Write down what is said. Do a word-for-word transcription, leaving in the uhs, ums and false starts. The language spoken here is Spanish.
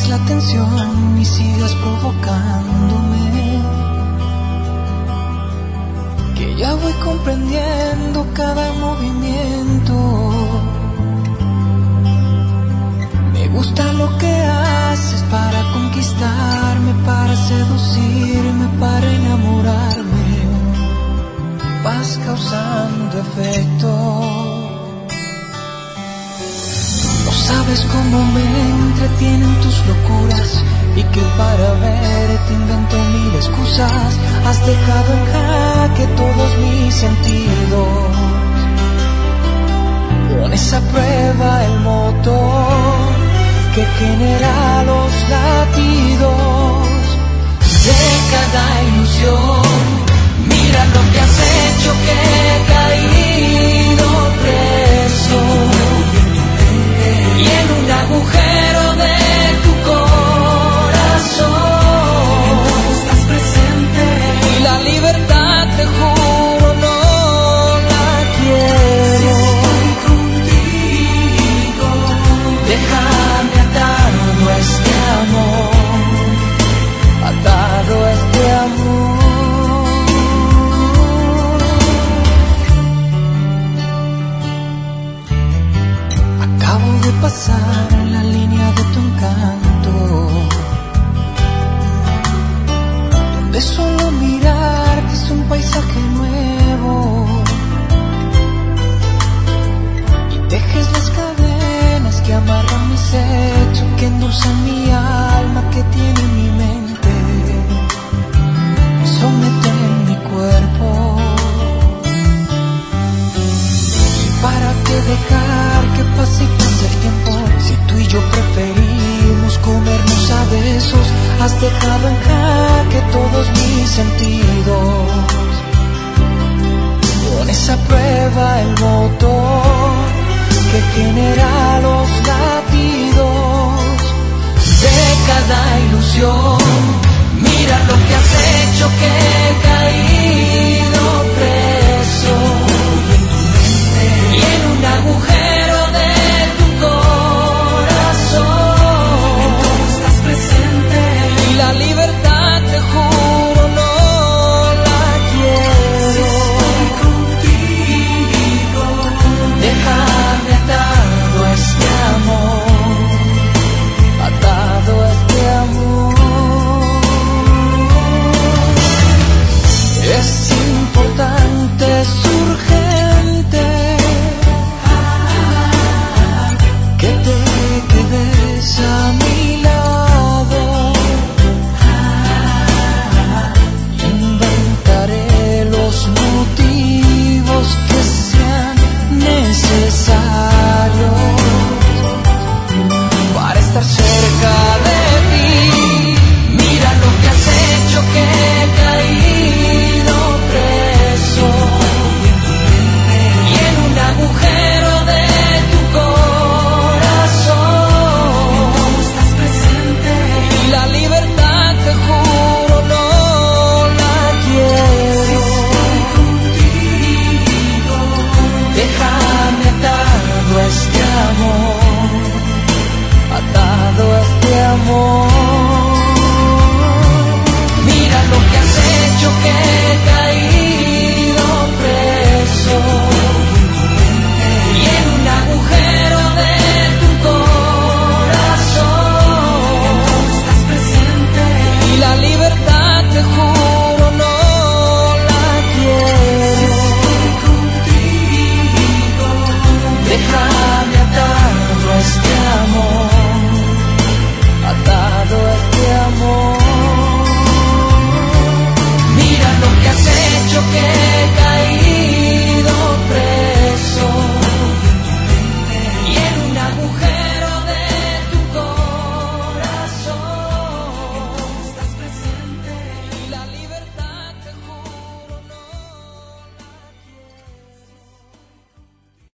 la atención y sigas provocándome, que ya voy comprendiendo cada movimiento. Me gusta lo que haces para conquistarme, para seducirme, para enamorarme. Vas causando efecto. No sabes cómo me entretienen tus locuras y que para verte invento mil excusas. Has dejado en jaque todos mis sentidos. Pones a prueba el motor que genera los latidos de cada ilusión. Mira lo que has hecho, que he caído preso y en un agujero de tu corazón estás presente y la libertad, te juro, no la quiero. Si estoy contigo, déjame atado a este amor, atado a este amor. Acabo de pasar la línea de tu encanto, donde solo mirarte es un paisaje nuevo, y dejes las cadenas que amarran mis hechos, que endulzan mi alma, que tiene mi mente, me someten mi cuerpo. ¿Para qué dejar que pase y pase el tiempo? Si tú y yo preferimos comernos a besos, has dejado en jaque todos mis sentidos. Pones a prueba el motor que genera los latidos de cada ilusión.